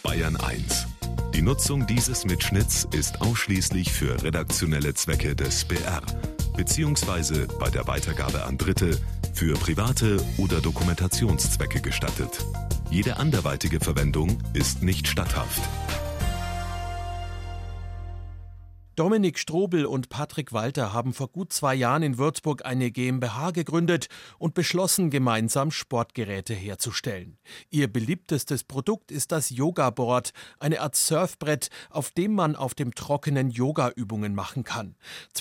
Bayern 1. Die Nutzung dieses Mitschnitts ist ausschließlich für redaktionelle Zwecke des BR, beziehungsweise bei der Weitergabe an Dritte für private oder Dokumentationszwecke gestattet. Jede anderweitige Verwendung ist nicht statthaft. Dominik Strobel und Patrick Walter haben vor gut 2 Jahren in Würzburg eine GmbH gegründet und beschlossen, gemeinsam Sportgeräte herzustellen. Ihr beliebtestes Produkt ist das Yoga-Board, eine Art Surfbrett, auf dem man auf dem Trockenen Yoga-Übungen machen kann.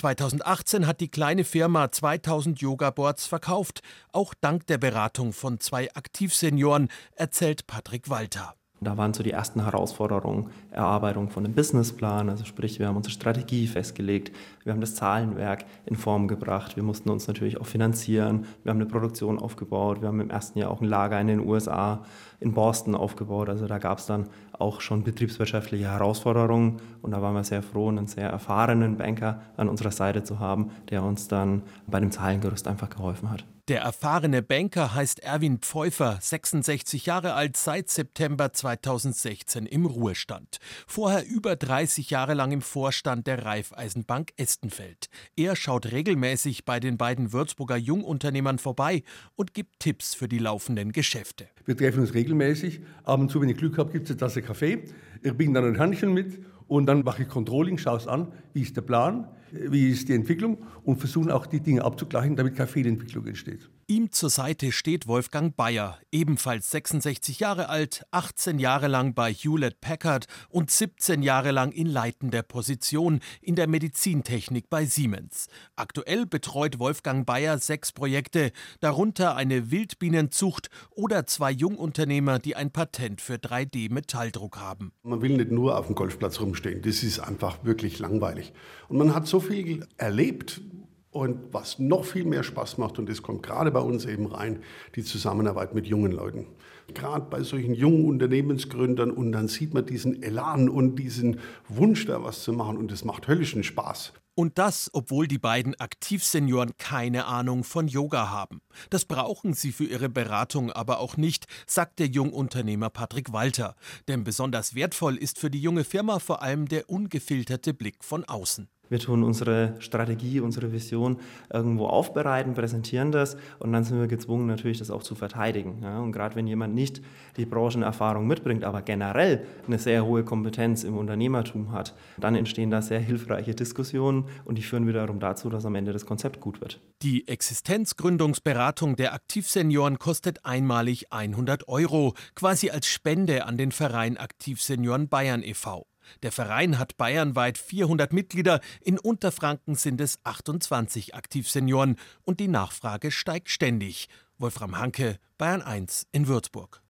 2018 hat die kleine Firma 2000 Yoga-Boards verkauft, auch dank der Beratung von 2 Aktivsenioren, erzählt Patrick Walter. Da waren so die ersten Herausforderungen, Erarbeitung von einem Businessplan, also sprich, wir haben unsere Strategie festgelegt, wir haben das Zahlenwerk in Form gebracht, wir mussten uns natürlich auch finanzieren, wir haben eine Produktion aufgebaut, wir haben im ersten Jahr auch ein Lager in den USA, in Boston aufgebaut, also da gab es dann auch schon betriebswirtschaftliche Herausforderungen und da waren wir sehr froh, einen sehr erfahrenen Banker an unserer Seite zu haben, der uns dann bei dem Zahlengerüst einfach geholfen hat. Der erfahrene Banker heißt Erwin Pfeuffer, 66 Jahre alt, seit September 2016 im Ruhestand. Vorher über 30 Jahre lang im Vorstand der Raiffeisenbank Estenfeld. Er schaut regelmäßig bei den beiden Würzburger Jungunternehmern vorbei und gibt Tipps für die laufenden Geschäfte. Wir treffen uns regelmäßig. Ab und zu, wenn ich Glück habe, gibt es eine Tasse Kaffee. Ich bringe dann ein Handchen mit und dann mache ich Controlling, schaue es an, wie ist der Plan, wie ist die Entwicklung und versuche auch die Dinge abzugleichen, damit keine Fehlentwicklung entsteht. Ihm zur Seite steht Wolfgang Bayer, ebenfalls 66 Jahre alt, 18 Jahre lang bei Hewlett-Packard und 17 Jahre lang in leitender Position in der Medizintechnik bei Siemens. Aktuell betreut Wolfgang Bayer 6 Projekte, darunter eine Wildbienenzucht oder 2 Jungunternehmer, die ein Patent für 3D-Metalldruck haben. Man will nicht nur auf dem Golfplatz rumstehen, das ist einfach wirklich langweilig. Und man hat so viel erlebt. Und was noch viel mehr Spaß macht, und das kommt gerade bei uns eben rein, die Zusammenarbeit mit jungen Leuten. Gerade bei solchen jungen Unternehmensgründern und dann sieht man diesen Elan und diesen Wunsch, da was zu machen und das macht höllischen Spaß. Und das, obwohl die beiden Aktivsenioren keine Ahnung von Yoga haben. Das brauchen sie für ihre Beratung aber auch nicht, sagt der Jungunternehmer Patrick Walter. Denn besonders wertvoll ist für die junge Firma vor allem der ungefilterte Blick von außen. Wir tun unsere Strategie, unsere Vision irgendwo aufbereiten, präsentieren das und dann sind wir gezwungen, natürlich das auch zu verteidigen. Ja, und gerade wenn jemand nicht die Branchenerfahrung mitbringt, aber generell eine sehr hohe Kompetenz im Unternehmertum hat, dann entstehen da sehr hilfreiche Diskussionen und die führen wiederum dazu, dass am Ende das Konzept gut wird. Die Existenzgründungsberatung der Aktivsenioren kostet einmalig 100 €, quasi als Spende an den Verein Aktivsenioren Bayern e.V. Der Verein hat bayernweit 400 Mitglieder, in Unterfranken sind es 28 Aktivsenioren und die Nachfrage steigt ständig. Wolfram Hanke, Bayern 1 in Würzburg.